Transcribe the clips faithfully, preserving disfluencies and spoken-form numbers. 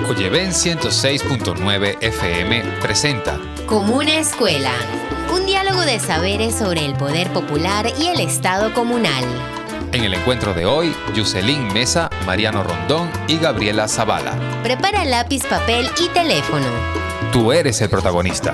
Oyeven ciento seis punto nueve F M presenta Comuna Escuela, un diálogo de saberes sobre el poder popular y el Estado comunal. En el encuentro de hoy, Yuselín Mesa, Mariano Rondón y Gabriela Zavala. Prepara lápiz, papel y teléfono. Tú eres el protagonista.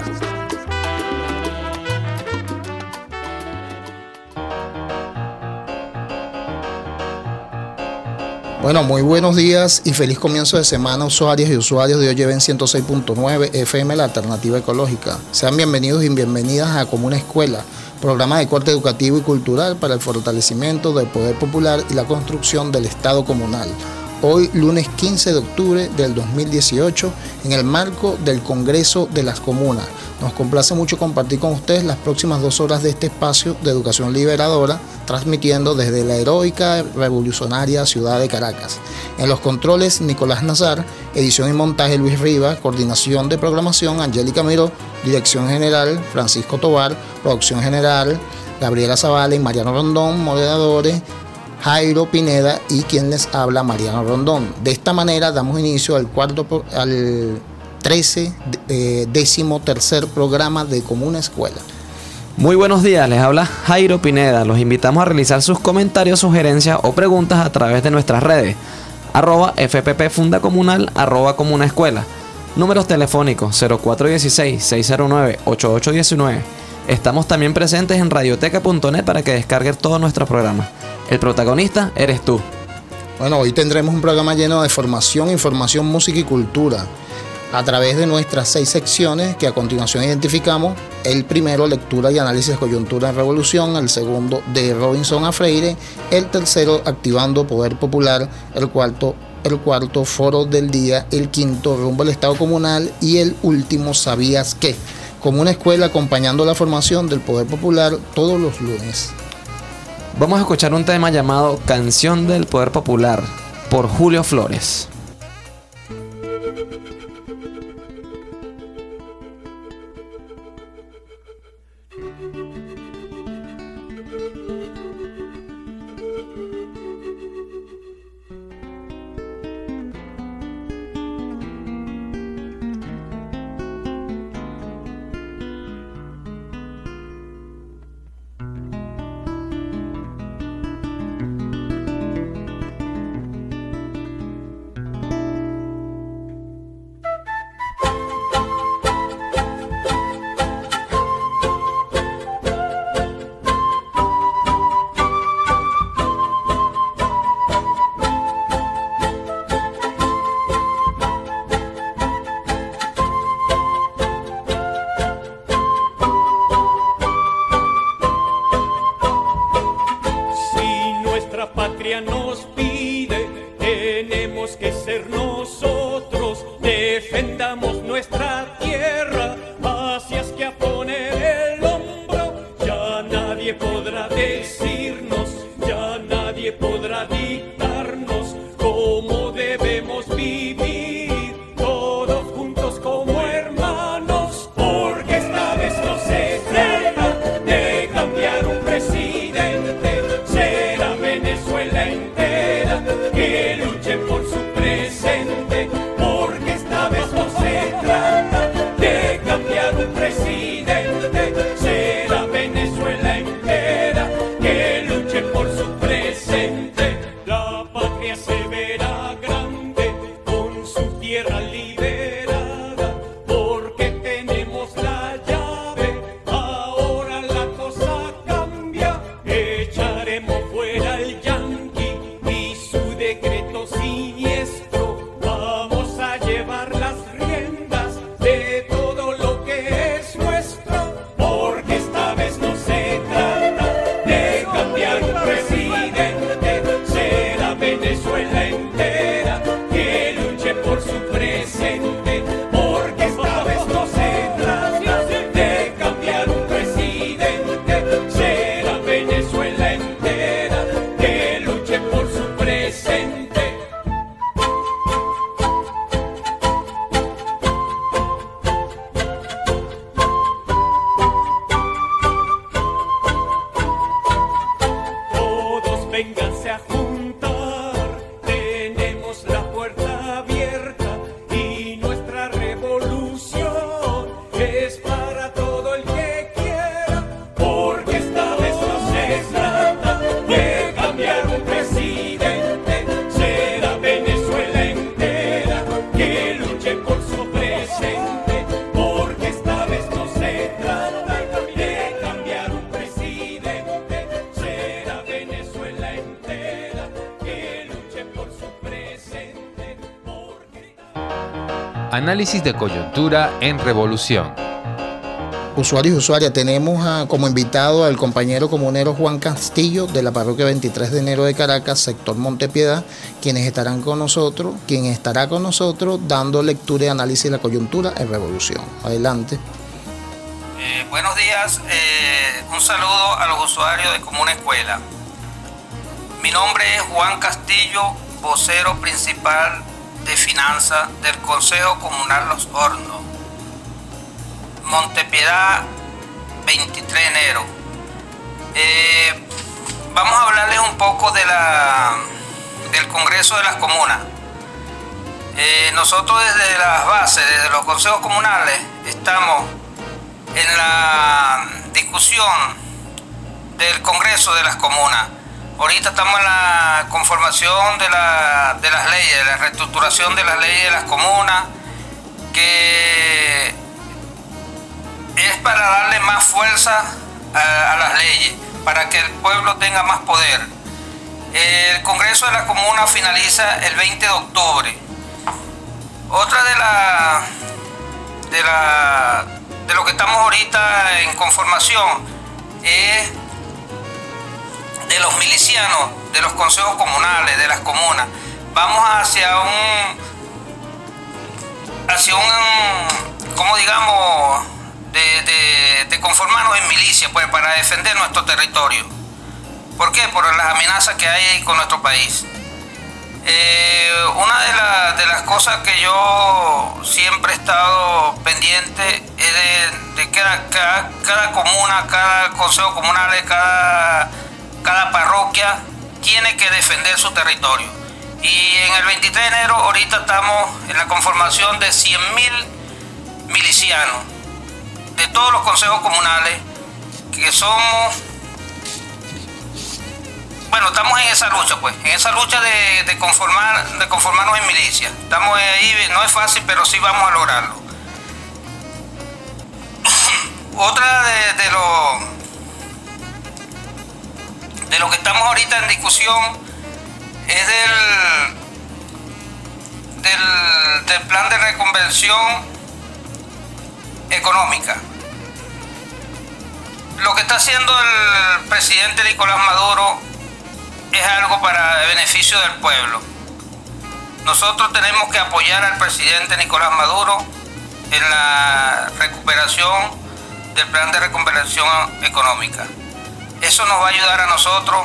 Bueno, muy buenos días y feliz comienzo de semana, usuarias y usuarios de Oyeven ciento seis punto nueve F M, la alternativa ecológica. Sean bienvenidos y bienvenidas a Comuna Escuela, programa de corte educativo y cultural para el fortalecimiento del poder popular y la construcción del Estado comunal. Hoy, lunes quince de octubre del dos mil dieciocho, en el marco del Congreso de las Comunas. Nos complace mucho compartir con ustedes las próximas dos horas de este espacio de educación liberadora, transmitiendo desde la heroica, revolucionaria ciudad de Caracas. En los controles, Nicolás Nazar, edición y montaje Luis Rivas, coordinación de programación Angélica Miró, dirección general Francisco Tobar, producción general Gabriela Zavala y Mariano Rondón, moderadores Jairo Pineda y quien les habla, Mariano Rondón. De esta manera damos inicio al cuarto al trece eh, décimo tercer programa de Comuna Escuela. Muy buenos días, les habla Jairo Pineda. Los invitamos a realizar sus comentarios, sugerencias o preguntas a través de nuestras redes, arroba F P P Funda Comunal, arroba Comuna Escuela. Números telefónicos cero cuatro uno seis, seis cero nueve, ocho ocho uno nueve. Estamos también presentes en radioteca punto net para que descargues todos nuestros programas. El protagonista eres tú. Bueno, hoy tendremos un programa lleno de formación, información, música y cultura, a través de nuestras seis secciones que a continuación identificamos. El primero, lectura y análisis de coyuntura en revolución; el segundo, de Robinson a Freire; el tercero, activando poder popular; el cuarto, el cuarto, foro del día; el quinto, rumbo al Estado comunal; y el último, ¿sabías qué? Como una escuela acompañando la formación del poder popular todos los lunes. Vamos a escuchar un tema llamado Canción del Poder Popular por Julio Flores. Nos pide, tenemos que ser nosotros, defendamos nuestra tierra, así es que a poner el hombro, ya nadie podrá decirnos, ya nadie podrá dictarnos cómo debemos vivir, todos juntos como hermanos, porque esta vez no se trata de cambiar un presidente, será Venezuela entera que luche por su presente, porque esta vez no se trata de cambiar un presidente, será Venezuela entera que luche por su presente. La patria se verá grande con su tierra liberada, porque tenemos la llave, ahora la cosa cambia, echaremos fuera al yanqui y su decreto siniestro, vamos a llevar las riendas de todo lo que es nuestro, porque esta vez no se trata de cambiar un presidente, será Venezuela Análisis de coyuntura en Revolución. Usuarios y usuarias, tenemos a, como invitado al compañero comunero Juan Castillo de la parroquia veintitrés de enero de Caracas, sector Montepiedad, quienes estarán con nosotros, quien estará con nosotros dando lectura y análisis de la coyuntura en Revolución. Adelante. Eh, buenos días, eh, un saludo a los usuarios de Comuna Escuela. Mi nombre es Juan Castillo, vocero principal de finanzas del Consejo Comunal Los Hornos, Montepiedad, veintitrés de enero. Eh, vamos a hablarles un poco de la, del Congreso de las Comunas. Eh, nosotros desde las bases, desde los consejos comunales, estamos en la discusión del Congreso de las Comunas. Ahorita estamos en la conformación de, la, de las leyes, de la reestructuración de las leyes de las comunas, que es para darle más fuerza a, a las leyes, para que el pueblo tenga más poder. El Congreso de la Comuna finaliza el veinte de octubre. Otra de la, de la de lo que estamos ahorita en conformación es de los milicianos, de los consejos comunales, de las comunas. Vamos hacia un hacia un, como digamos, De, de, de conformarnos en milicia, pues, para defender nuestro territorio. ¿Por qué? Por las amenazas que hay con nuestro país. Eh, una de, la, de las cosas que yo siempre he estado pendiente es de, de que cada, cada, cada comuna, cada consejo comunal, cada, cada parroquia tiene que defender su territorio. Y en el veintitrés de enero ahorita estamos en la conformación de cien mil milicianos de todos los consejos comunales, que somos, bueno, estamos en esa lucha, pues, en esa lucha de, de conformar, de conformarnos en milicia. Estamos ahí, no es fácil, pero sí vamos a lograrlo. Otra de, de lo de lo que estamos ahorita en discusión es del del, del plan de reconversión económica. Lo que está haciendo el presidente Nicolás Maduro es algo para el beneficio del pueblo. Nosotros tenemos que apoyar al presidente Nicolás Maduro en la recuperación del plan de reconversión económica. Eso nos va a ayudar a nosotros,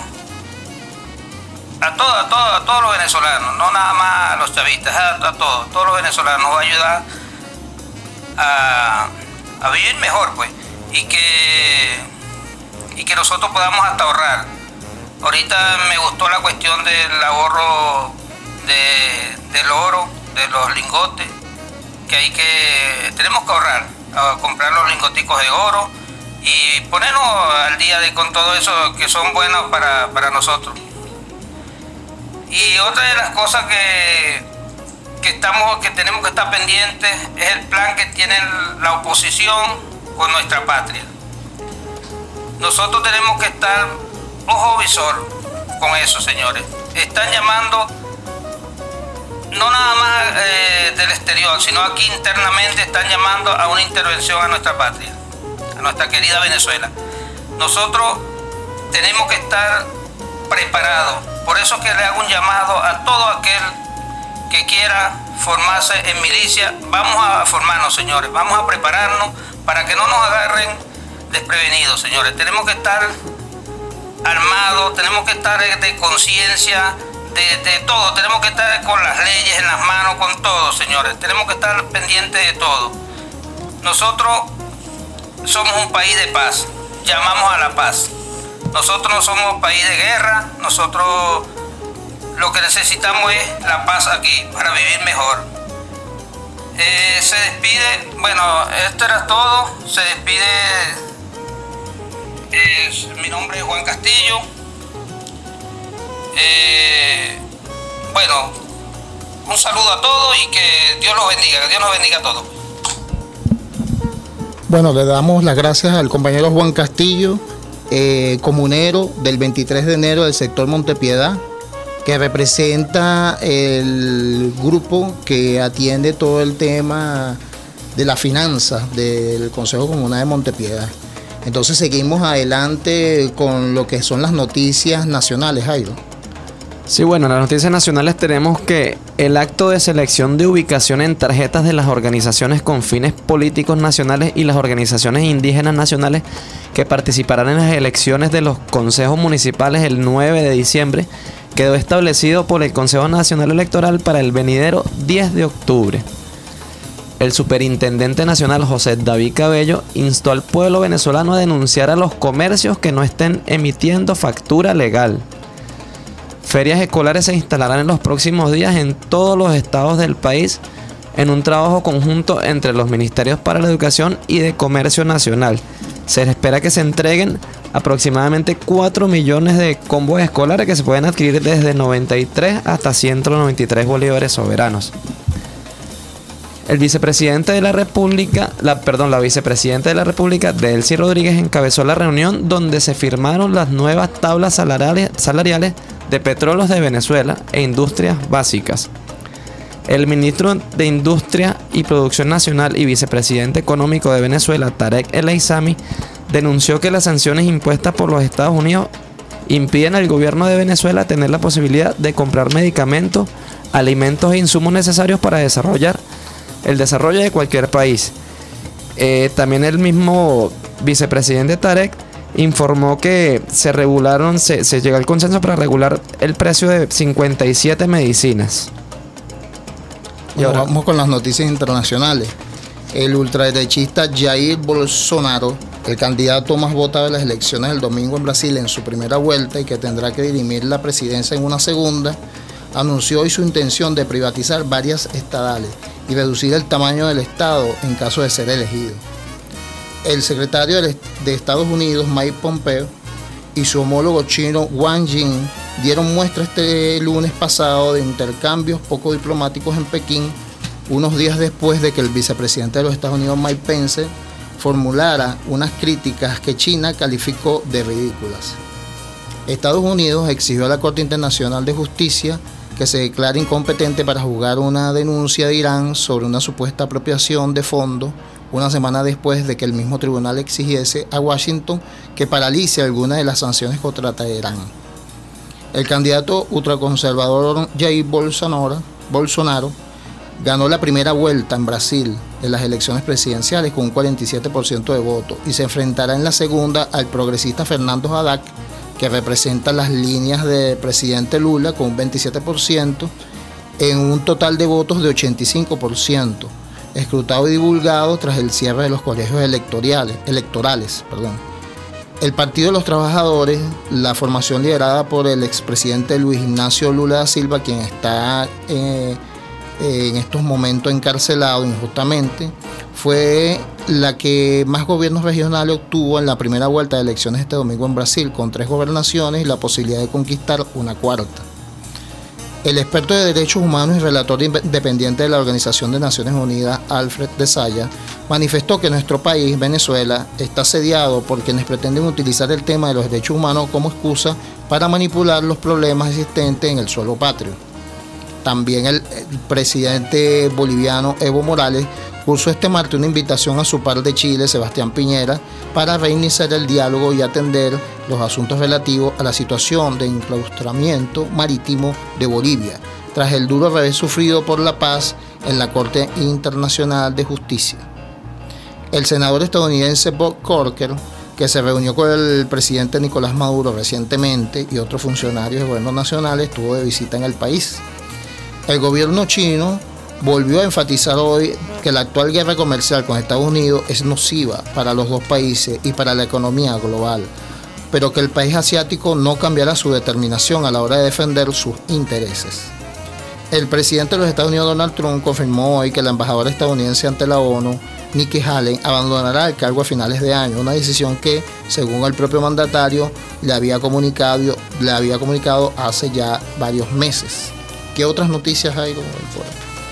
a todos, a todos, a todos los venezolanos, no nada más a los chavistas, a, a todos, todos los venezolanos. Nos va a ayudar A, a vivir mejor, pues, y que y que nosotros podamos hasta ahorrar. Ahorita me gustó la cuestión del ahorro de, del oro, de los lingotes, que hay que tenemos que ahorrar, a comprar los lingoticos de oro y ponernos al día de con todo eso, que son buenos para, para nosotros. Y otra de las cosas que que estamos que tenemos que estar pendientes es el plan que tiene la oposición con nuestra patria. Nosotros tenemos que estar ojo visor con eso, señores. Están llamando no nada más eh, del exterior, sino aquí internamente están llamando a una intervención a nuestra patria, a nuestra querida Venezuela. Nosotros tenemos que estar preparados. Por eso es que le hago un llamado a todo aquel que quiera formarse en milicia. Vamos a formarnos, señores, vamos a prepararnos para que no nos agarren desprevenidos, señores. Tenemos que estar armados, tenemos que estar de conciencia, de, de todo, tenemos que estar con las leyes en las manos, con todo, señores. Tenemos que estar pendientes de todo. Nosotros somos un país de paz, llamamos a la paz. Nosotros no somos un país de guerra, nosotros lo que necesitamos es la paz aquí, para vivir mejor. Eh, se despide, bueno, esto era todo, se despide, eh, mi nombre es Juan Castillo. Eh, bueno, un saludo a todos y que Dios los bendiga, que Dios nos bendiga a todos. Bueno, le damos las gracias al compañero Juan Castillo, eh, comunero del veintitrés de enero del sector Montepiedad, que representa el grupo que atiende todo el tema de las finanzas del Consejo Comunal de Montepiedad. Entonces seguimos adelante con lo que son las noticias nacionales, Jairo. Sí, bueno, en las noticias nacionales tenemos que el acto de selección de ubicación en tarjetas de las organizaciones con fines políticos nacionales y las organizaciones indígenas nacionales que participarán en las elecciones de los consejos municipales el nueve de diciembre quedó establecido por el Consejo Nacional Electoral para el venidero diez de octubre. El superintendente nacional José David Cabello instó al pueblo venezolano a denunciar a los comercios que no estén emitiendo factura legal. Ferias escolares se instalarán en los próximos días en todos los estados del país en un trabajo conjunto entre los ministerios para la educación y de comercio nacional. Se espera que se entreguen aproximadamente cuatro millones de combos escolares que se pueden adquirir desde noventa y tres hasta ciento noventa y tres bolívares soberanos. El vicepresidente de la República, la, perdón, la vicepresidenta de la República, Delcy Rodríguez, encabezó la reunión donde se firmaron las nuevas tablas salariales, salariales de Petróleos de Venezuela e Industrias Básicas. El ministro de Industria y Producción Nacional y vicepresidente económico de Venezuela, Tarek El Aissami, denunció que las sanciones impuestas por los Estados Unidos impiden al gobierno de Venezuela tener la posibilidad de comprar medicamentos, alimentos e insumos necesarios para desarrollar el desarrollo de cualquier país. Eh, también el mismo vicepresidente Tarek informó que se regularon, se, se llegó al consenso para regular el precio de cincuenta y siete medicinas. Y ahora vamos con las noticias internacionales. El ultraderechista Jair Bolsonaro, el candidato más votado de las elecciones del domingo en Brasil en su primera vuelta y que tendrá que dirimir la presidencia en una segunda, anunció hoy su intención de privatizar varias estatales y reducir el tamaño del Estado en caso de ser elegido. El secretario de Estados Unidos, Mike Pompeo, y su homólogo chino, Wang Yi, dieron muestra este lunes pasado de intercambios poco diplomáticos en Pekín, unos días después de que el vicepresidente de los Estados Unidos, Mike Pence, formulara unas críticas que China calificó de ridículas. Estados Unidos exigió a la Corte Internacional de Justicia que se declare incompetente para juzgar una denuncia de Irán sobre una supuesta apropiación de fondos, una semana después de que el mismo tribunal exigiese a Washington que paralice algunas de las sanciones contra Teherán. El candidato ultraconservador Jair Bolsonaro, Bolsonaro ganó la primera vuelta en Brasil en las elecciones presidenciales con un cuarenta y siete por ciento de votos y se enfrentará en la segunda al progresista Fernando Haddad, que representa las líneas del presidente Lula con un veintisiete por ciento en un total de votos de ochenta y cinco por ciento, escrutado y divulgado tras el cierre de los colegios electorales, electorales. Perdón. El Partido de los Trabajadores, la formación liderada por el expresidente Luis Ignacio Lula da Silva, quien está eh, en estos momentos encarcelado injustamente, fue la que más gobiernos regionales obtuvo en la primera vuelta de elecciones este domingo en Brasil, con tres gobernaciones y la posibilidad de conquistar una cuarta. El experto de derechos humanos y relator independiente de la Organización de Naciones Unidas, Alfred de Saya, manifestó que nuestro país, Venezuela, está asediado por quienes pretenden utilizar el tema de los derechos humanos como excusa para manipular los problemas existentes en el suelo patrio. También el, el presidente boliviano Evo Morales cursó este martes una invitación a su par de Chile, Sebastián Piñera, para reiniciar el diálogo y atender los asuntos relativos a la situación de enclaustramiento marítimo de Bolivia, tras el duro revés sufrido por la paz en la Corte Internacional de Justicia. El senador estadounidense Bob Corker, que se reunió con el presidente Nicolás Maduro recientemente y otros funcionarios de gobierno nacional, estuvo de visita en el país. El gobierno chino volvió a enfatizar hoy que la actual guerra comercial con Estados Unidos es nociva para los dos países y para la economía global, pero que el país asiático no cambiará su determinación a la hora de defender sus intereses. El presidente de los Estados Unidos, Donald Trump, confirmó hoy que la embajadora estadounidense ante la ONU, Nikki Haley, abandonará el cargo a finales de año, una decisión que, según el propio mandatario, le había comunicado, le había comunicado hace ya varios meses. ¿Qué otras noticias hay como fuera?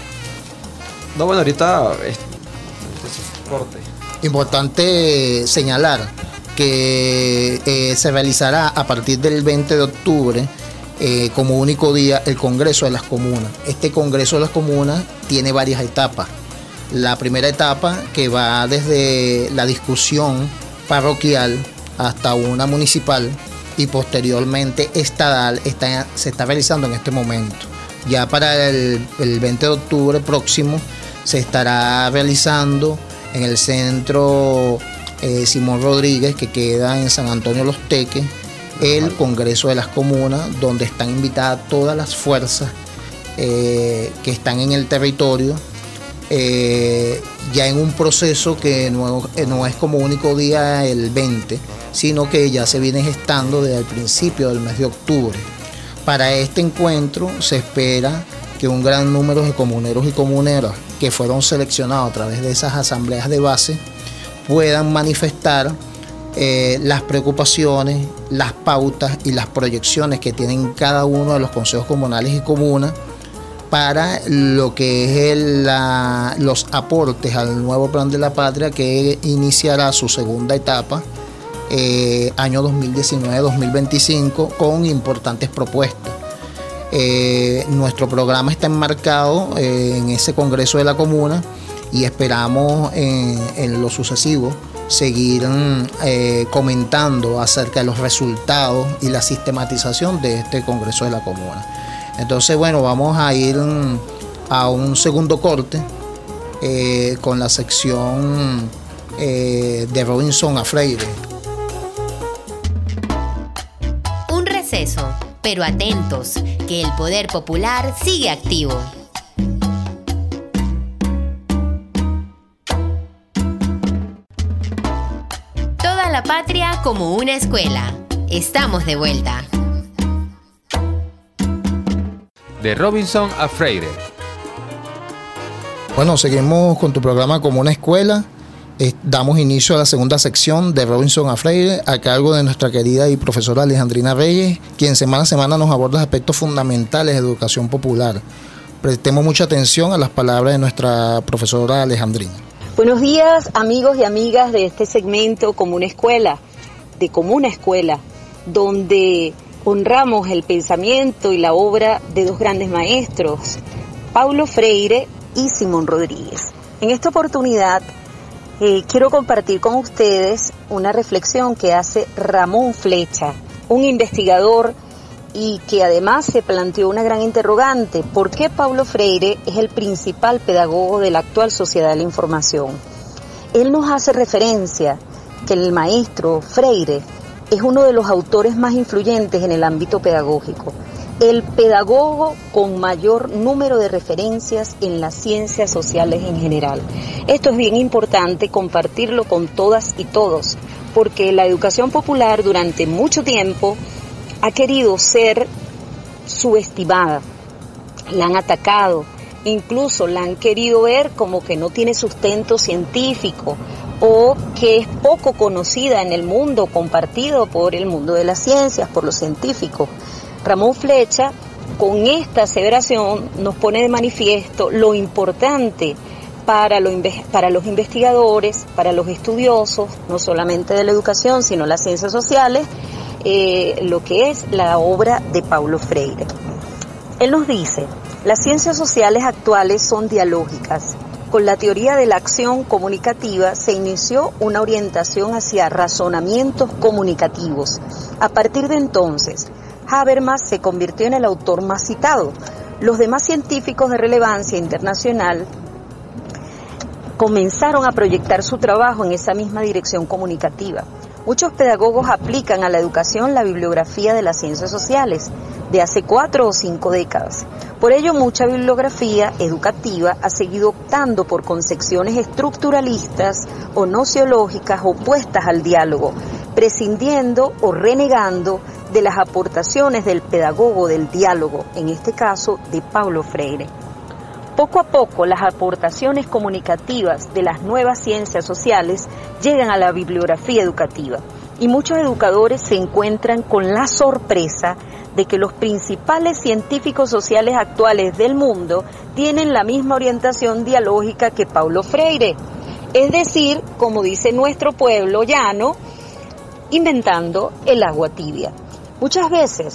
No, bueno, ahorita es, corte. Importante señalar que eh, se realizará a partir del veinte de octubre eh, como único día el Congreso de las Comunas. Este Congreso de las Comunas tiene varias etapas. La primera etapa, que va desde la discusión parroquial hasta una municipal y posteriormente estadal, está, se está realizando en este momento. Ya para el, el veinte de octubre próximo se estará realizando en el centro eh, Simón Rodríguez, que queda en San Antonio Los Teques, el Congreso de las Comunas, donde están invitadas todas las fuerzas eh, que están en el territorio, eh, ya en un proceso que no, no es como único día el veinte, sino que ya se viene gestando desde el principio del mes de octubre. Para este encuentro se espera que un gran número de comuneros y comuneras que fueron seleccionados a través de esas asambleas de base puedan manifestar eh, las preocupaciones, las pautas y las proyecciones que tienen cada uno de los consejos comunales y comunas para lo que es el, la, los aportes al nuevo Plan de la Patria, que iniciará su segunda etapa eh, año dos mil diecinueve dos mil veinticinco, con importantes propuestas. Eh, nuestro programa está enmarcado eh, en ese Congreso de la Comuna y esperamos en, en lo sucesivo seguir eh, comentando acerca de los resultados y la sistematización de este Congreso de la Comuna. Entonces, bueno, vamos a ir a un segundo corte eh, con la sección eh, de Robinson a Freire. Un receso, pero atentos, que el poder popular sigue activo. Toda la patria como una escuela. Estamos de vuelta. De Robinson a Freire. Bueno, seguimos con tu programa Como una Escuela. Eh, damos inicio a la segunda sección de Robinson a Freire, a cargo de nuestra querida y profesora Alejandrina Reyes, quien semana a semana nos aborda aspectos fundamentales de educación popular. Prestemos mucha atención a las palabras de nuestra profesora Alejandrina. Buenos días, amigos y amigas de este segmento Como una Escuela, de Como una Escuela, donde honramos el pensamiento y la obra de dos grandes maestros, Paulo Freire y Simón Rodríguez. En esta oportunidad eh, quiero compartir con ustedes una reflexión que hace Ramón Flecha, un investigador y que además se planteó una gran interrogante: ¿por qué Paulo Freire es el principal pedagogo de la actual sociedad de la información? Él nos hace referencia que el maestro Freire es uno de los autores más influyentes en el ámbito pedagógico, el pedagogo con mayor número de referencias en las ciencias sociales en general. Esto es bien importante compartirlo con todas y todos, porque la educación popular durante mucho tiempo ha querido ser subestimada, la han atacado, incluso la han querido ver como que no tiene sustento científico o que es poco conocida en el mundo, compartido por el mundo de las ciencias, por los científicos. Ramón Flecha, con esta aseveración, nos pone de manifiesto lo importante para, lo, para los investigadores, para los estudiosos, no solamente de la educación, sino las ciencias sociales, eh, lo que es la obra de Paulo Freire. Él nos dice: las ciencias sociales actuales son dialógicas. Con la teoría de la acción comunicativa se inició una orientación hacia razonamientos comunicativos. A partir de entonces, Habermas se convirtió en el autor más citado. Los demás científicos de relevancia internacional comenzaron a proyectar su trabajo en esa misma dirección comunicativa. Muchos pedagogos aplican a la educación la bibliografía de las ciencias sociales de hace cuatro o cinco décadas. Por ello, mucha bibliografía educativa ha seguido optando por concepciones estructuralistas o nociológicas opuestas al diálogo, prescindiendo o renegando de las aportaciones del pedagogo del diálogo, en este caso de Paulo Freire. Poco a poco, las aportaciones comunicativas de las nuevas ciencias sociales llegan a la bibliografía educativa y muchos educadores se encuentran con la sorpresa de que los principales científicos sociales actuales del mundo tienen la misma orientación dialógica que Paulo Freire. Es decir, como dice nuestro pueblo llano, inventando el agua tibia. Muchas veces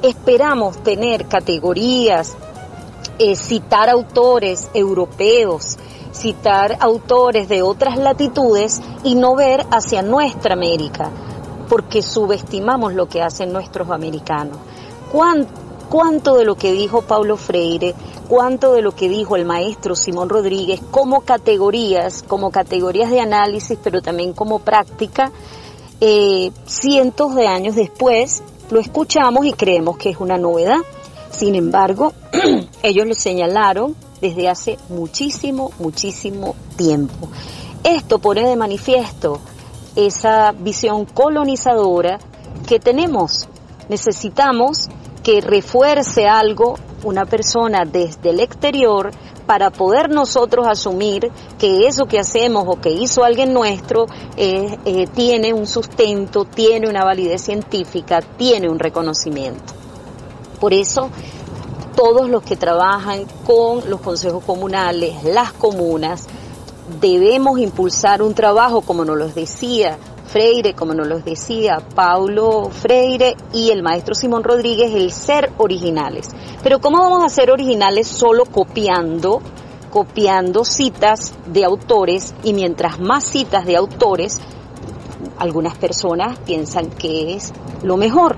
esperamos tener categorías, eh, citar autores europeos, citar autores de otras latitudes y no ver hacia nuestra América, porque subestimamos lo que hacen nuestros americanos. ¿Cuánto, cuánto de lo que dijo Paulo Freire, cuánto de lo que dijo el maestro Simón Rodríguez como categorías, como categorías de análisis, pero también como práctica, eh, cientos de años después lo escuchamos y creemos que es una novedad? Sin embargo, ellos lo señalaron desde hace muchísimo, muchísimo tiempo. Esto pone de manifiesto esa visión colonizadora que tenemos. Necesitamos que refuerce algo una persona desde el exterior para poder nosotros asumir que eso que hacemos o que hizo alguien nuestro eh, eh, tiene un sustento, tiene una validez científica, tiene un reconocimiento. Por eso, todos los que trabajan con los consejos comunales, las comunas, debemos impulsar un trabajo, como nos lo decía Freire, como nos lo decía Paulo Freire y el maestro Simón Rodríguez, el ser originales. Pero ¿cómo vamos a ser originales solo copiando, copiando citas de autores? Y mientras más citas de autores, algunas personas piensan que es lo mejor.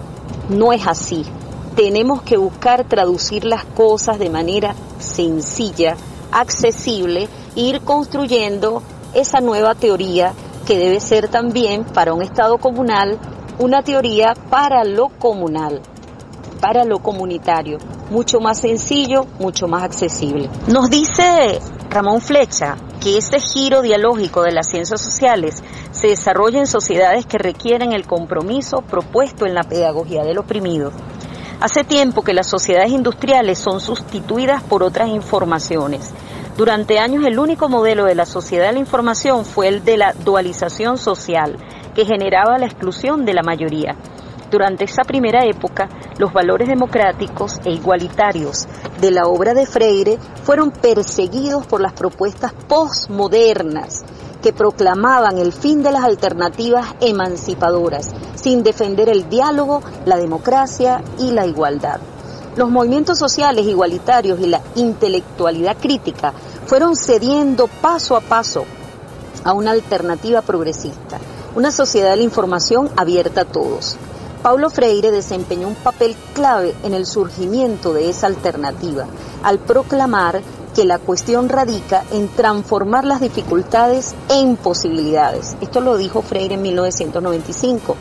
No es así. Tenemos que buscar traducir las cosas de manera sencilla, accesible, e ir construyendo esa nueva teoría que debe ser también para un Estado comunal una teoría para lo comunal, para lo comunitario, mucho más sencillo, mucho más accesible. Nos dice Ramón Flecha que ese giro dialógico de las ciencias sociales se desarrolla en sociedades que requieren el compromiso propuesto en la pedagogía del oprimido. Hace tiempo que las sociedades industriales son sustituidas por otras informaciones. Durante años el único modelo de la sociedad de la información fue el de la dualización social, que generaba la exclusión de la mayoría. Durante esa primera época, los valores democráticos e igualitarios de la obra de Freire fueron perseguidos por las propuestas postmodernas, que proclamaban el fin de las alternativas emancipadoras, sin defender el diálogo, la democracia y la igualdad. Los movimientos sociales igualitarios y la intelectualidad crítica fueron cediendo paso a paso a una alternativa progresista, una sociedad de la información abierta a todos. Paulo Freire desempeñó un papel clave en el surgimiento de esa alternativa, al proclamar que la cuestión radica en transformar las dificultades en posibilidades. Esto lo dijo Freire en mil novecientos noventa y cinco,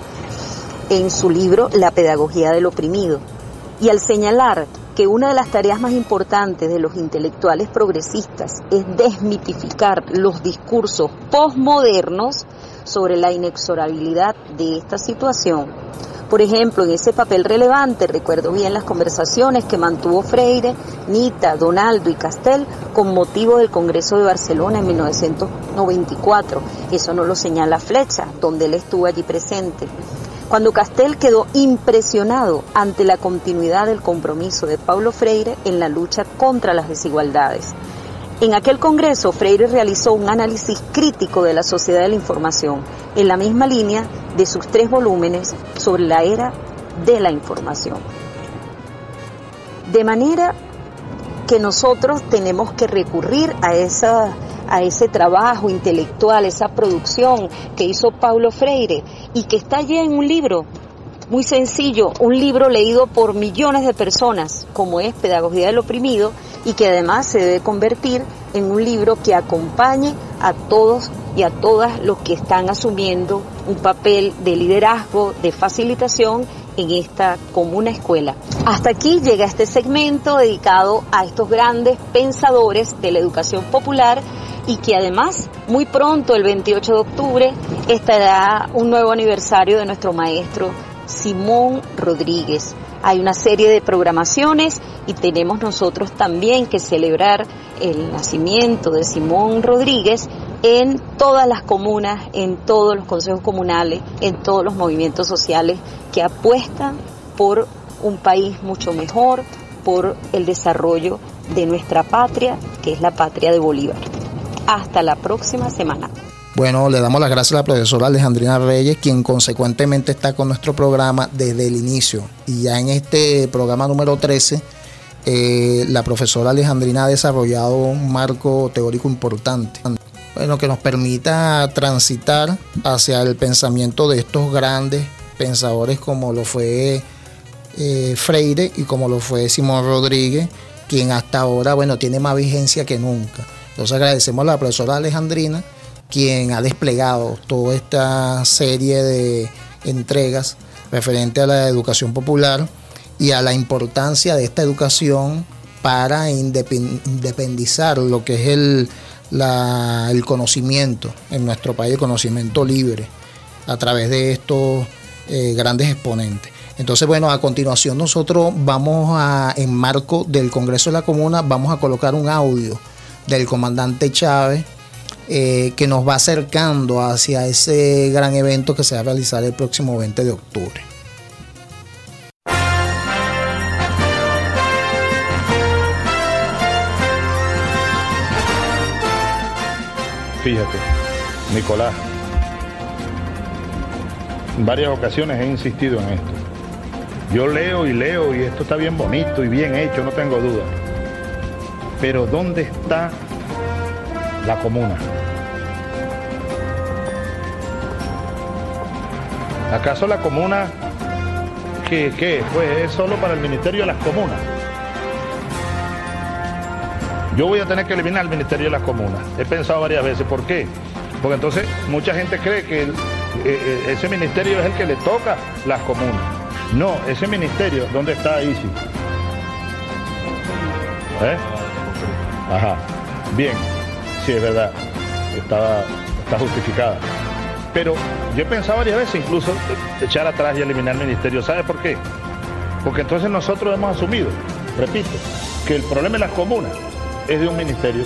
en su libro La pedagogía del oprimido. Y al señalar que una de las tareas más importantes de los intelectuales progresistas es desmitificar los discursos posmodernos sobre la inexorabilidad de esta situación. Por ejemplo, en ese papel relevante, recuerdo bien las conversaciones que mantuvo Freire, Nita, Donaldo y Castel con motivo del Congreso de Barcelona en mil novecientos noventa y cuatro. Eso nos lo señala Flecha, donde él estuvo allí presente. Cuando Castel quedó impresionado ante la continuidad del compromiso de Paulo Freire en la lucha contra las desigualdades. En aquel congreso, Freire realizó un análisis crítico de la sociedad de la información, en la misma línea de sus tres volúmenes sobre la era de la información. De manera que nosotros tenemos que recurrir a esa, a ese trabajo intelectual, esa producción que hizo Paulo Freire y que está allí en un libro muy sencillo, un libro leído por millones de personas, como es Pedagogía del Oprimido, y que además se debe convertir en un libro que acompañe a todos y a todas los que están asumiendo un papel de liderazgo, de facilitación en esta comuna escuela. Hasta aquí llega este segmento dedicado a estos grandes pensadores de la educación popular y que además muy pronto, el veintiocho de octubre, estará un nuevo aniversario de nuestro maestro Simón Rodríguez. Hay una serie de programaciones y tenemos nosotros también que celebrar el nacimiento de Simón Rodríguez en todas las comunas, en todos los consejos comunales, en todos los movimientos sociales que apuestan por un país mucho mejor, por el desarrollo de nuestra patria, que es la patria de Bolívar. Hasta la próxima semana. Bueno, le damos las gracias a la profesora Alejandrina Reyes, quien consecuentemente está con nuestro programa desde el inicio. Y ya en este programa número trece, eh, la profesora Alejandrina ha desarrollado un marco teórico importante, bueno, que nos permita transitar hacia el pensamiento de estos grandes pensadores como lo fue eh, Freire y como lo fue Simón Rodríguez, quien hasta ahora, bueno, tiene más vigencia que nunca. Entonces agradecemos a la profesora Alejandrina, quien ha desplegado toda esta serie de entregas referente a la educación popular y a la importancia de esta educación para independizar lo que es el, la, el conocimiento en nuestro país, el conocimiento libre, a través de estos eh, grandes exponentes. Entonces, bueno, a continuación nosotros vamos a, en marco del Congreso de la Comuna, vamos a colocar un audio del comandante Chávez, eh, que nos va acercando hacia ese gran evento que se va a realizar el próximo veinte de octubre. Fíjate, Nicolás, en varias ocasiones he insistido en esto. Yo leo y leo y esto está bien bonito y bien hecho, no tengo duda. Pero ¿dónde está la comuna? ¿Acaso la comuna, qué, qué? Pues es solo para el Ministerio de las Comunas. Yo voy a tener que eliminar el Ministerio de las Comunas. He pensado varias veces. ¿Por qué? Porque entonces mucha gente cree que el, eh, ese ministerio es el que le toca las comunas. No, ese ministerio, ¿dónde está ahí? Sí. ¿Eh? Ajá. Bien, sí, es verdad. Estaba, está justificada. Pero yo he pensado varias veces incluso echar atrás y eliminar el ministerio. ¿Sabe por qué? Porque entonces nosotros hemos asumido, repito, que el problema de las comunas es de un ministerio.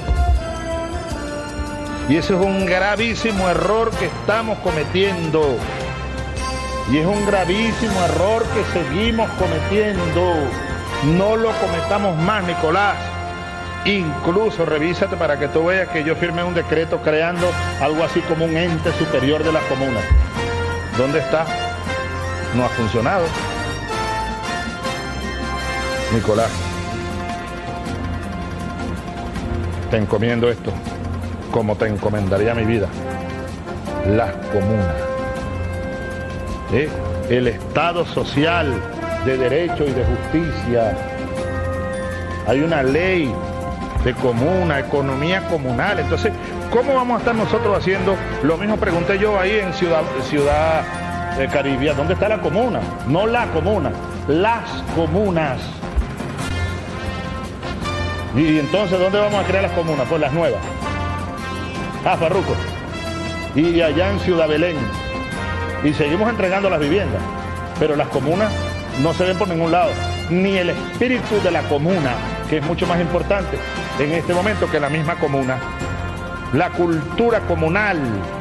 Y ese es un gravísimo error que estamos cometiendo. Y es un gravísimo error que seguimos cometiendo. No lo cometamos más, Nicolás. Incluso revísate para que tú veas que yo firmé un decreto creando algo así como un ente superior de las comunas. ¿Dónde está? No ha funcionado. Nicolás, te encomiendo esto, como te encomendaría mi vida. Las comunas. ¿Eh? El Estado social de derecho y de justicia. Hay una ley de comuna, economía comunal. Entonces, ¿cómo vamos a estar nosotros haciendo? Lo mismo pregunté yo ahí en Ciudad, Ciudad de Caribia. ¿Dónde está la comuna? No la comuna, las comunas. Y entonces, ¿dónde vamos a crear las comunas? Pues las nuevas. Ah, Farruco. Y allá en Ciudad Belén. Y seguimos entregando las viviendas. Pero las comunas no se ven por ningún lado. Ni el espíritu de la comuna, que es mucho más importante en este momento que la misma comuna. La cultura comunal.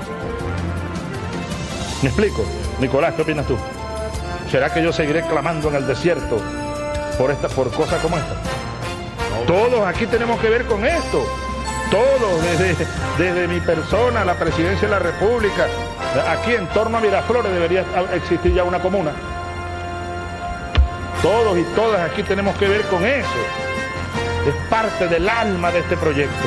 ¿Me explico? Nicolás, ¿qué opinas tú? ¿Será que yo seguiré clamando en el desierto por, esta, por cosas como esta? Todos aquí tenemos que ver con esto. Todos, desde, desde mi persona, la presidencia de la República. Aquí en torno a Miraflores debería existir ya una comuna. Todos y todas aquí tenemos que ver con eso. Es parte del alma de este proyecto.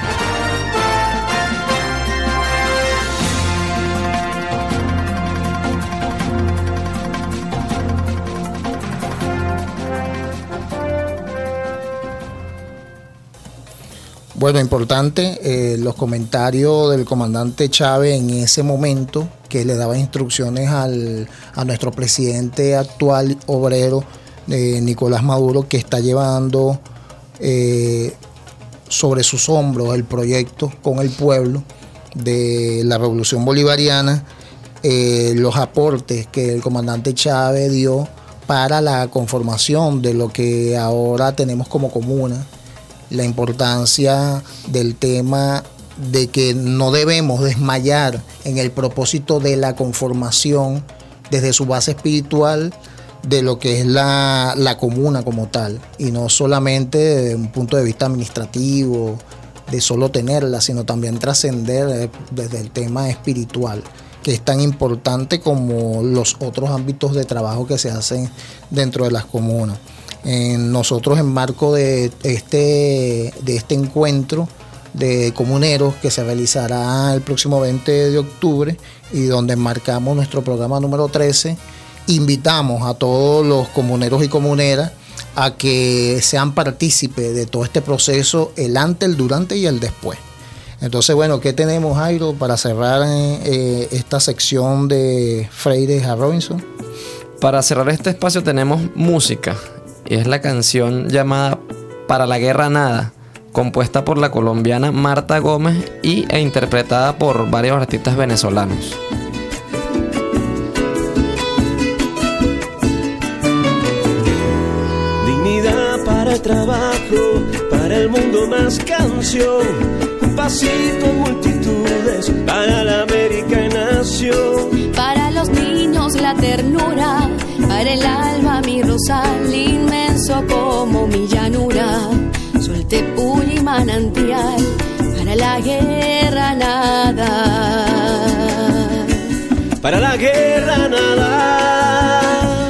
Bueno, importante eh, los comentarios del comandante Chávez en ese momento, que le daba instrucciones al, a nuestro presidente actual obrero, eh, Nicolás Maduro, que está llevando eh, sobre sus hombros el proyecto con el pueblo de la Revolución Bolivariana, eh, los aportes que el comandante Chávez dio para la conformación de lo que ahora tenemos como comuna. La importancia del tema de que no debemos desmayar en el propósito de la conformación desde su base espiritual de lo que es la, la comuna como tal, y no solamente desde un punto de vista administrativo de solo tenerla, sino también trascender desde el tema espiritual, que es tan importante como los otros ámbitos de trabajo que se hacen dentro de las comunas. En nosotros, en marco de este, de este encuentro de comuneros que se realizará el próximo veinte de octubre y donde marcamos nuestro programa número trece, invitamos a todos los comuneros y comuneras a que sean partícipes de todo este proceso, el antes, el durante y el después. Entonces, bueno, ¿qué tenemos, Jairo, para cerrar eh, esta sección de Freire a Robinson? Para cerrar este espacio tenemos música, y es la canción llamada Para la Guerra Nada, compuesta por la colombiana Marta Gómez y, e interpretada por varios artistas venezolanos. Dignidad para el trabajo, para el mundo más canción, un pasito en multitudes, para la América en nación. Para los niños la ternura, para el alma mi rosal, inmenso como mi llanura, suelte puya y manantial, para la guerra nada. Para la guerra nada.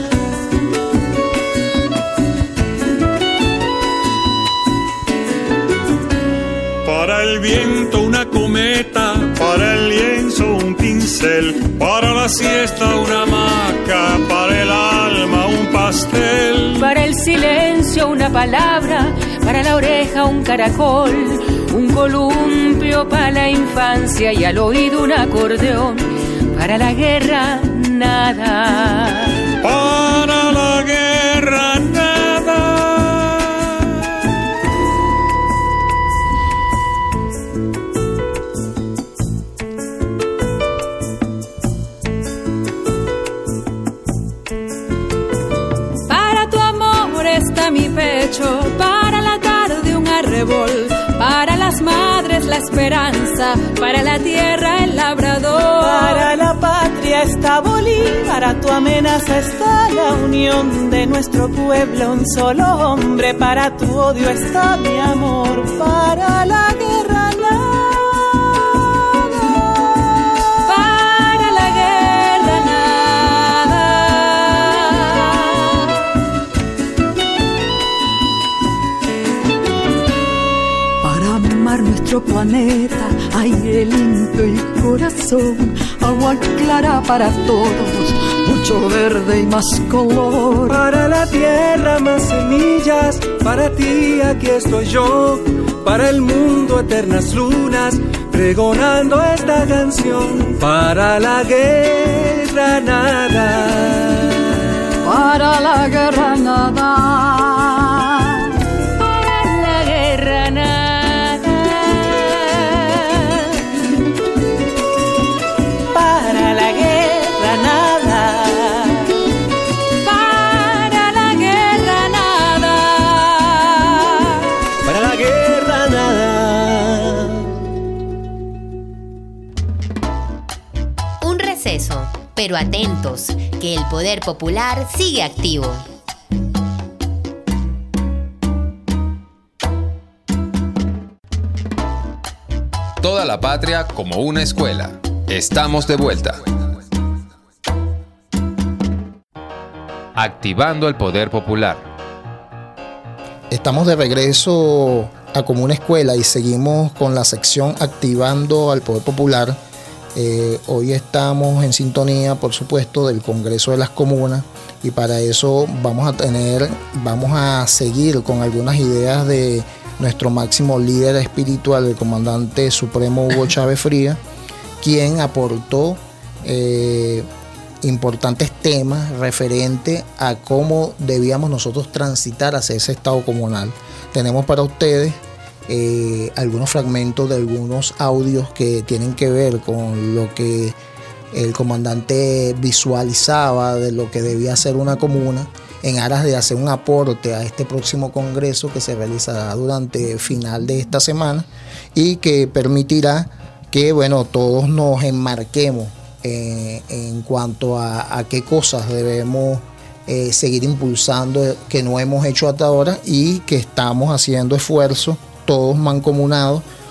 Para el viento una cometa, para el lienzo un pincel, para la siesta una hamaca, para el alma un pastel. Para el silencio una palabra, para la oreja un caracol, un columpio para la infancia y al oído un acordeón. Para la guerra nada. Para la guerra nada. Mi pecho, para la tarde un arrebol, para las madres la esperanza, para la tierra el labrador. Para la patria está Bolívar, para tu amenaza está la unión de nuestro pueblo, un solo hombre, para tu odio está mi amor, para la guerra nada. Para la guerra nada. Nuestro planeta, aire limpio y corazón, agua clara para todos, mucho verde y más color. Para la tierra más semillas, para ti aquí estoy yo, para el mundo eternas lunas, pregonando esta canción. Para la guerra nada. Para la guerra nada. Para la guerra nada. Pero atentos, que el poder popular sigue activo. Toda la patria como una escuela. Estamos de vuelta. Activando el poder popular. Estamos de regreso a Como una Escuela y seguimos con la sección Activando al Poder Popular. Eh, hoy estamos en sintonía, por supuesto, del Congreso de las Comunas y para eso vamos a tener, vamos a seguir con algunas ideas de nuestro máximo líder espiritual, el comandante supremo Hugo Chávez Frías, quien aportó eh, importantes temas referentes a cómo debíamos nosotros transitar hacia ese estado comunal. Tenemos para ustedes Eh, algunos fragmentos de algunos audios que tienen que ver con lo que el comandante visualizaba de lo que debía ser una comuna en aras de hacer un aporte a este próximo congreso que se realizará durante final de esta semana y que permitirá que, bueno, todos nos enmarquemos eh, en cuanto a, a qué cosas debemos eh, seguir impulsando que no hemos hecho hasta ahora y que estamos haciendo esfuerzos todos mancomunados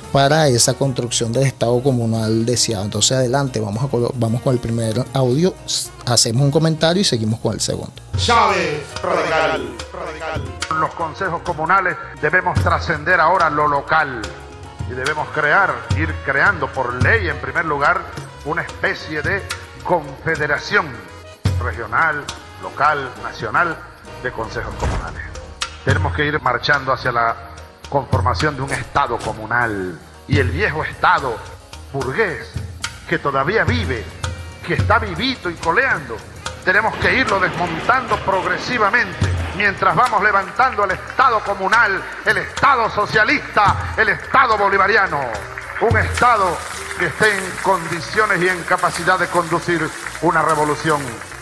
para esa construcción del Estado comunal deseado. Entonces adelante, vamos, a, vamos con el primer audio, hacemos un comentario y seguimos con el segundo. Chávez, radical, radical. Los consejos comunales debemos trascender ahora lo local y debemos crear, ir creando por ley en primer lugar, una especie de confederación regional, local, nacional de consejos comunales. Tenemos que ir marchando hacia la conformación de un Estado comunal, y el viejo Estado burgués que todavía vive, que está vivito y coleando, tenemos que irlo desmontando progresivamente mientras vamos levantando el Estado comunal, el Estado socialista, el Estado bolivariano, un Estado que esté en condiciones y en capacidad de conducir una revolución.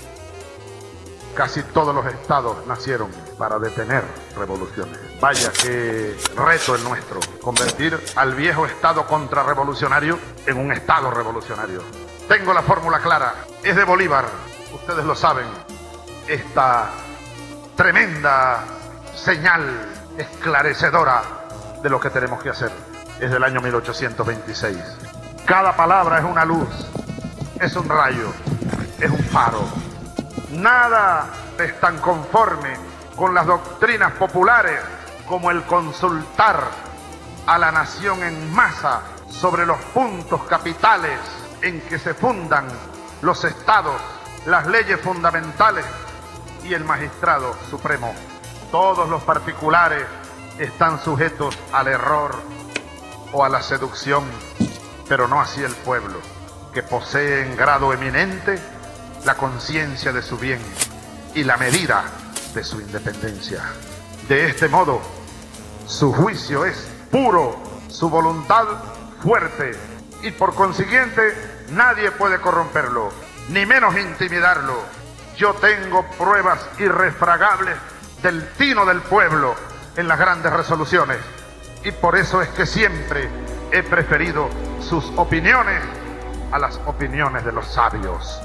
Casi todos los estados nacieron para detener revoluciones. Vaya qué reto el nuestro, convertir al viejo estado contrarrevolucionario en un estado revolucionario. Tengo la fórmula clara, es de Bolívar, ustedes lo saben, esta tremenda señal esclarecedora de lo que tenemos que hacer. Es del año mil ochocientos veintiséis. Cada palabra es una luz, es un rayo, es un faro. Nada es tan conforme con las doctrinas populares como el consultar a la nación en masa sobre los puntos capitales en que se fundan los estados, las leyes fundamentales y el magistrado supremo. Todos los particulares están sujetos al error o a la seducción, pero no así el pueblo, que posee en grado eminente la conciencia de su bien y la medida de su independencia. De este modo, su juicio es puro, su voluntad fuerte, y por consiguiente nadie puede corromperlo, ni menos intimidarlo. Yo tengo pruebas irrefragables del tino del pueblo en las grandes resoluciones, y por eso es que siempre he preferido sus opiniones a las opiniones de los sabios.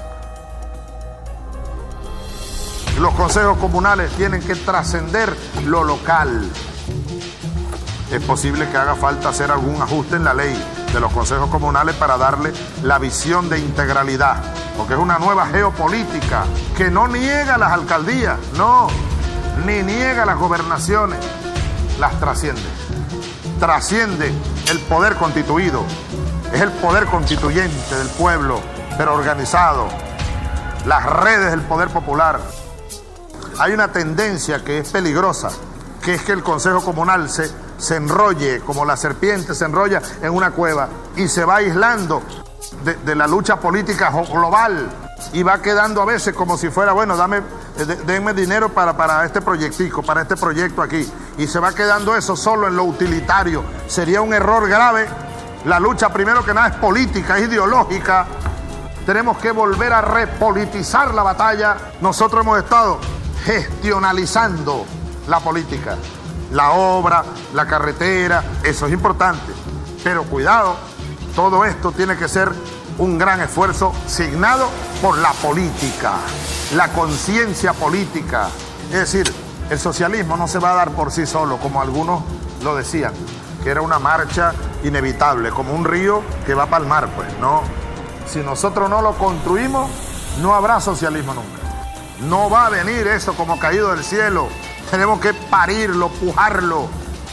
Los consejos comunales tienen que trascender lo local. Es posible que haga falta hacer algún ajuste en la ley de los consejos comunales para darle la visión de integralidad, porque es una nueva geopolítica que no niega las alcaldías, no, ni niega las gobernaciones, las trasciende. Trasciende el poder constituido, es el poder constituyente del pueblo, pero organizado, las redes del poder popular. Hay una tendencia que es peligrosa, que es que el Consejo Comunal se, se enrolle, como la serpiente se enrolla en una cueva, y se va aislando de, de la lucha política global, y va quedando a veces como si fuera, bueno, dame, de, denme dinero para, para este proyectico, para este proyecto aquí, y se va quedando eso solo en lo utilitario. Sería un error grave. La lucha, primero que nada, es política, es ideológica. Tenemos que volver a repolitizar la batalla. Nosotros hemos estado gestionalizando la política, la obra, la carretera, eso es importante, pero cuidado, todo esto tiene que ser un gran esfuerzo signado por la política, la conciencia política. Es decir, el socialismo no se va a dar por sí solo, como algunos lo decían, que era una marcha inevitable, como un río que va para el mar. Pues no, si nosotros no lo construimos, no habrá socialismo nunca. No va a venir eso como caído del cielo. Tenemos que parirlo, pujarlo.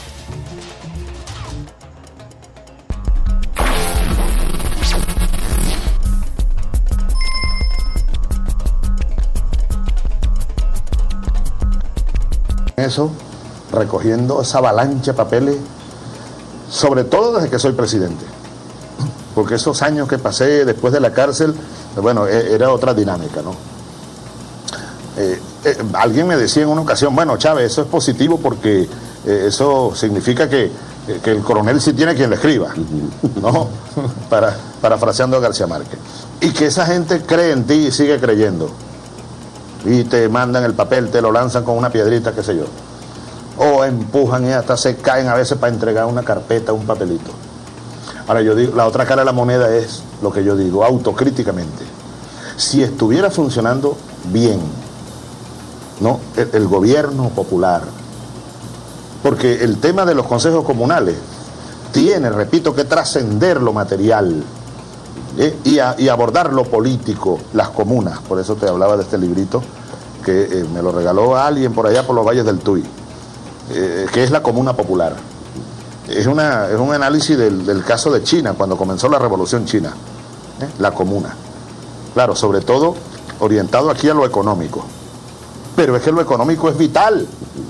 Eso, recogiendo esa avalancha de papeles, sobre todo desde que soy presidente. Porque esos años que pasé después de la cárcel, bueno, era otra dinámica, ¿no? Eh, eh, alguien me decía en una ocasión, bueno, Chávez, eso es positivo porque eh, eso significa que, eh, que el coronel sí tiene quien le escriba, ¿no? Para, parafraseando a García Márquez. Y que esa gente cree en ti y sigue creyendo. Y te mandan el papel, te lo lanzan con una piedrita, qué sé yo. O empujan y hasta se caen a veces para entregar una carpeta, un papelito. Ahora yo digo, la otra cara de la moneda es lo que yo digo, autocríticamente. Si estuviera funcionando bien, ¿no? El, el gobierno popular, porque el tema de los consejos comunales tiene, repito, que trascender lo material, ¿eh? y, a, y abordar lo político, las comunas. Por eso te hablaba de este librito que eh, me lo regaló alguien por allá por los valles del Tuy, eh, que es la comuna popular. Es, una, es un análisis del, del caso de China, cuando comenzó la revolución china, ¿eh? La comuna. Claro, sobre todo orientado aquí a lo económico. Pero es que lo económico es vital.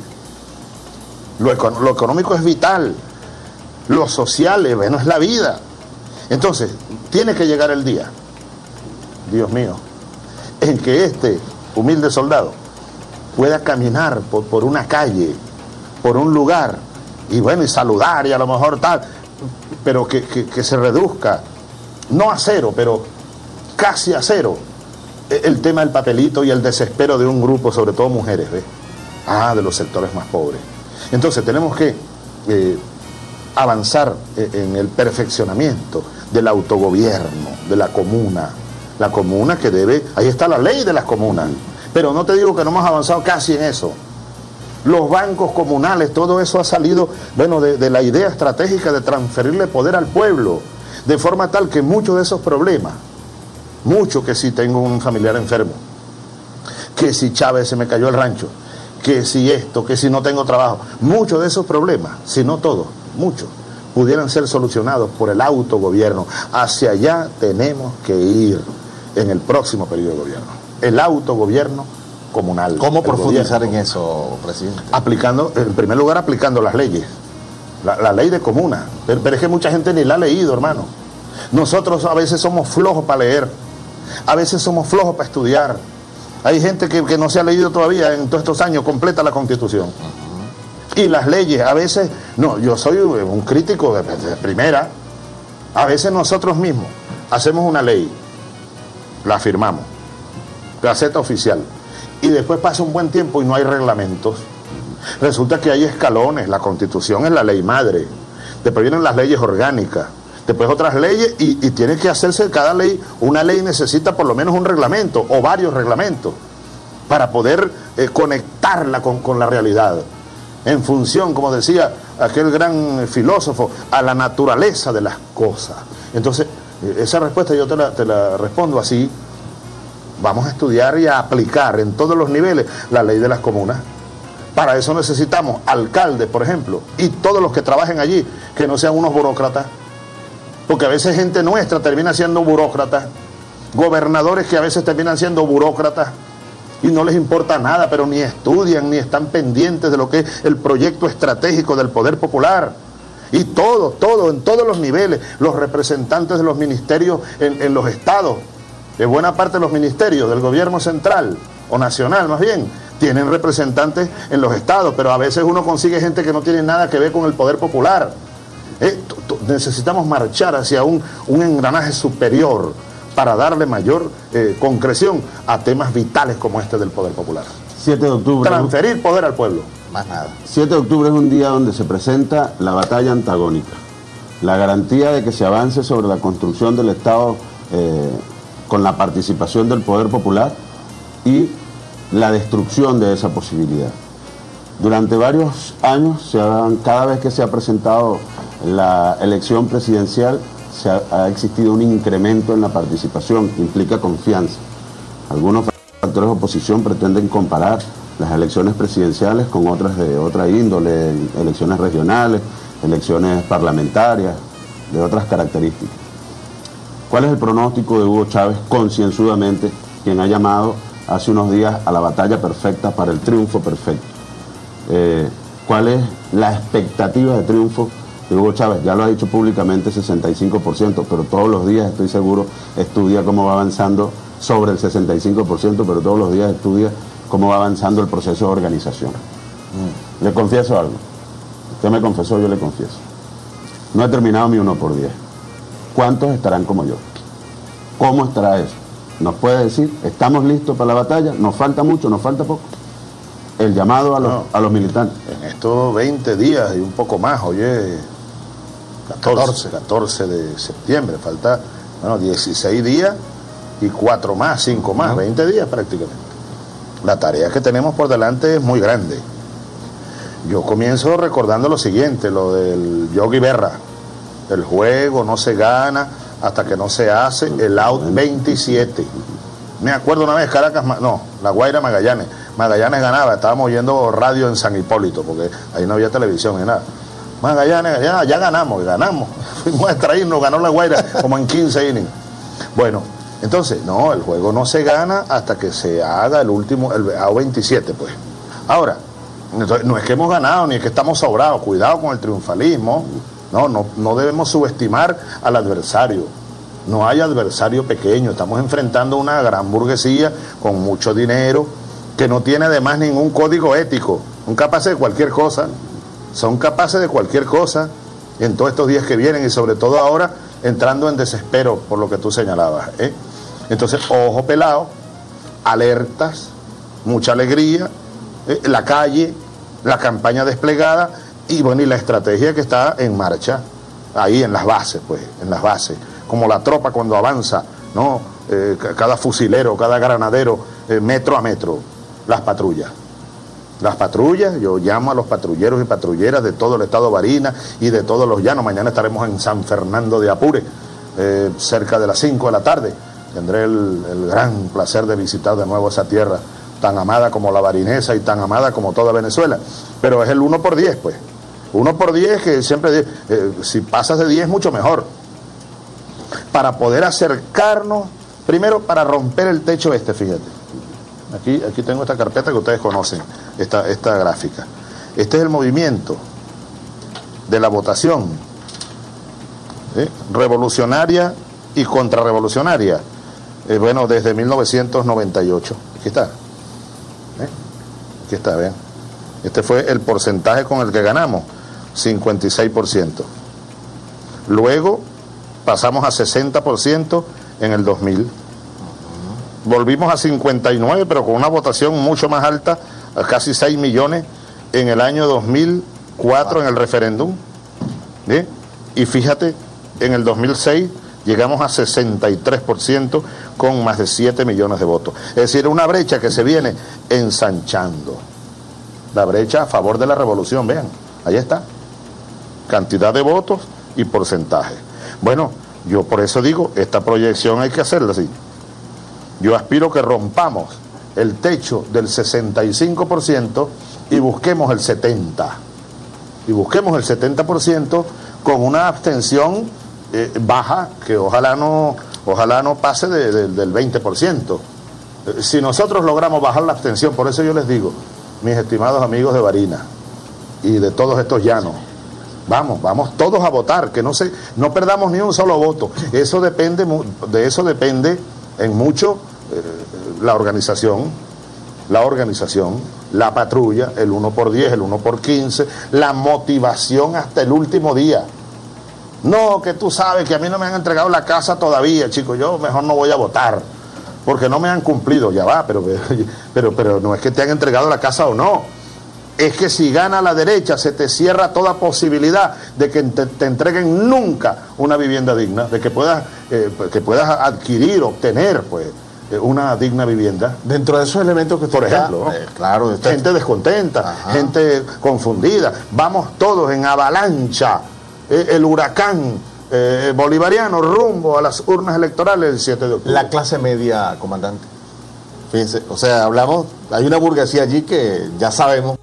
Lo, econ lo económico es vital. Lo social, bueno, es la vida. Entonces, tiene que llegar el día, Dios mío, en que este humilde soldado pueda caminar por, por una calle, por un lugar, y bueno, y saludar, y a lo mejor tal, pero que, que, que se reduzca, no a cero, pero casi a cero, el tema del papelito y el desespero de un grupo, sobre todo mujeres, ¿ves? Ah, de los sectores más pobres. Entonces tenemos que eh, avanzar en el perfeccionamiento del autogobierno, de la comuna. La comuna que debe, ahí está la ley de las comunas, pero no te digo que no hemos avanzado casi en eso. Los bancos comunales, todo eso ha salido, bueno, de, de la idea estratégica de transferirle poder al pueblo, de forma tal que muchos de esos problemas, mucho que si tengo un familiar enfermo, que si Chávez se me cayó el rancho, que si esto, que si no tengo trabajo, muchos de esos problemas, si no todos, muchos, pudieran ser solucionados por el autogobierno. Hacia allá tenemos que ir en el próximo periodo de gobierno. El autogobierno comunal. ¿Cómo profundizar en eso, presidente? Aplicando, en primer lugar, aplicando las leyes. La, la ley de comuna. Pero, pero es que mucha gente ni la ha leído, hermano. Nosotros a veces somos flojos para leer. A veces somos flojos para estudiar. Hay gente que, que no se ha leído todavía en todos estos años completa la Constitución. Uh-huh. Y las leyes, a veces, no, yo soy un crítico de, de primera. A veces nosotros mismos hacemos una ley, la firmamos, Gaceta Oficial, y después pasa un buen tiempo y no hay reglamentos. Resulta que hay escalones, la Constitución es la ley madre, después vienen las leyes orgánicas, después otras leyes, y, y tiene que hacerse cada ley. Una ley necesita por lo menos un reglamento o varios reglamentos para poder eh, conectarla con, con la realidad, en función, como decía aquel gran filósofo, a la naturaleza de las cosas. Entonces, esa respuesta yo te la, te la respondo así. Vamos a estudiar y a aplicar en todos los niveles la ley de las comunas. Para eso necesitamos alcaldes, por ejemplo, y todos los que trabajen allí, que no sean unos burócratas, porque a veces gente nuestra termina siendo burócratas, gobernadores que a veces terminan siendo burócratas y no les importa nada, pero ni estudian ni están pendientes de lo que es el proyecto estratégico del poder popular. Y todo, todo, en todos los niveles, los representantes de los ministerios en, en los estados, de buena parte de los ministerios del gobierno central o nacional más bien, tienen representantes en los estados, pero a veces uno consigue gente que no tiene nada que ver con el poder popular. Eh, necesitamos marchar hacia un, un engranaje superior para darle mayor eh, concreción a temas vitales como este del poder popular. siete de octubre. Transferir poder al pueblo. Más nada. siete de octubre es un día donde se presenta la batalla antagónica, la garantía de que se avance sobre la construcción del Estado eh, con la participación del poder popular y la destrucción de esa posibilidad. Durante varios años, se han, cada vez que se ha presentado la elección presidencial, se ha, ha existido un incremento en la participación, implica confianza. Algunos factores de oposición pretenden comparar las elecciones presidenciales con otras de otra índole, elecciones regionales, elecciones parlamentarias, de otras características. ¿Cuál es el pronóstico de Hugo Chávez, concienzudamente, quien ha llamado hace unos días a la batalla perfecta para el triunfo perfecto? Eh, ¿Cuál es la expectativa de triunfo de Hugo Chávez? Ya lo ha dicho públicamente, sesenta y cinco por ciento, pero todos los días, estoy seguro, estudia cómo va avanzando sobre el sesenta y cinco por ciento, pero todos los días estudia cómo va avanzando el proceso de organización. Mm. Le confieso algo. Usted me confesó, yo le confieso. No he terminado mi uno por diez. ¿Cuántos estarán como yo? ¿Cómo estará eso? ¿Nos puede decir? ¿Estamos listos para la batalla? ¿Nos falta mucho? ¿Nos falta poco? El llamado a los, no, a los militantes. En estos veinte días y un poco más, oye, catorce, catorce de septiembre, falta, bueno, dieciséis días y cuatro más, cinco más, uh-huh. veinte días prácticamente. La tarea que tenemos por delante es muy grande. Yo comienzo recordando lo siguiente, lo del Yogi Berra, El juego no se gana hasta que no se hace el out veintisiete. Me acuerdo una vez, Caracas, no, La Guaira, Magallanes. Magallanes ganaba, estábamos oyendo radio en San Hipólito, porque ahí no había televisión ni nada. Magallanes, ya, ya ganamos, ganamos. Fuimos a extraírnos, ganó La Guaira como en quince innings. Bueno, entonces, no, el juego no se gana hasta que se haga el último, el out veintisiete, pues. Ahora, no es que hemos ganado, ni es que estamos sobrados, cuidado con el triunfalismo. No, no, no debemos subestimar al adversario. No hay adversario pequeño, estamos enfrentando una gran burguesía con mucho dinero, que no tiene además ningún código ético, son capaces de cualquier cosa, son capaces de cualquier cosa en todos estos días que vienen y sobre todo ahora entrando en desespero por lo que tú señalabas, ¿eh? Entonces, ojo pelado, alertas, mucha alegría, ¿eh? La calle, la campaña desplegada y bueno, y la estrategia que está en marcha, ahí en las bases, pues, en las bases, como la tropa cuando avanza, ¿no? Eh, cada fusilero, cada granadero, eh, metro a metro, las patrullas. Las patrullas, yo llamo a los patrulleros y patrulleras de todo el estado Barinas y de todos los llanos. Mañana estaremos en San Fernando de Apure, eh, cerca de las cinco de la tarde. Tendré el, el gran placer de visitar de nuevo esa tierra tan amada como la barinesa y tan amada como toda Venezuela. Pero es el uno por diez, pues. uno por diez que siempre, eh, si pasas de diez, mucho mejor. Para poder acercarnos, primero para romper el techo este, fíjate. Aquí, aquí tengo esta carpeta que ustedes conocen, esta, esta gráfica. Este es el movimiento de la votación, ¿sí? Revolucionaria y contrarrevolucionaria. Eh, bueno, desde mil novecientos noventa y ocho. Aquí está. ¿Eh? Aquí está, vean. Este fue el porcentaje con el que ganamos, cincuenta y seis por ciento. Luego pasamos a sesenta por ciento en el dos mil. Volvimos a cincuenta y nueve, pero con una votación mucho más alta, a casi seis millones en el año dos mil cuatro en el referéndum. ¿Sí? Y fíjate, en el dos mil seis llegamos a sesenta y tres por ciento con más de siete millones de votos. Es decir, una brecha que se viene ensanchando. La brecha a favor de la revolución, vean, ahí está. Cantidad de votos y porcentaje. Bueno, yo por eso digo, esta proyección hay que hacerla así. Yo aspiro que rompamos el techo del sesenta y cinco por ciento y busquemos el setenta por ciento. Y busquemos el setenta por ciento con una abstención eh, baja, que ojalá no, ojalá no pase de, de, del veinte por ciento. Eh, si nosotros logramos bajar la abstención, por eso yo les digo, mis estimados amigos de Barinas y de todos estos llanos, vamos, vamos todos a votar, que no se, no perdamos ni un solo voto. Eso depende, de eso depende en mucho eh, la organización, la organización, la patrulla, el uno por diez, el uno por quince, la motivación hasta el último día. No, que tú sabes que a mí no me han entregado la casa todavía, chicos, yo mejor no voy a votar, porque no me han cumplido, ya va, pero, pero, pero no es que te han entregado la casa o no, es que si gana la derecha se te cierra toda posibilidad de que te, te entreguen nunca una vivienda digna, de que puedas, eh, que puedas adquirir, obtener, pues, una digna vivienda. Dentro de esos elementos que por ejemplo, eh, claro, está gente descontenta, ajá, gente confundida, vamos todos en avalancha, eh, el huracán eh, bolivariano rumbo a las urnas electorales del siete de octubre. La clase media, comandante, fíjense, o sea, hablamos, hay una burguesía allí que ya sabemos.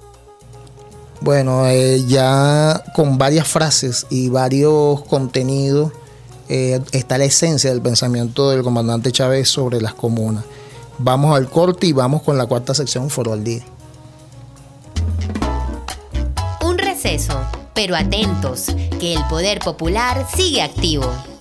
Bueno, eh, ya con varias frases y varios contenidos eh, está la esencia del pensamiento del comandante Chávez sobre las comunas. Vamos al corte y vamos con la cuarta sección, Foro al Día. Un receso, pero atentos, que el poder popular sigue activo.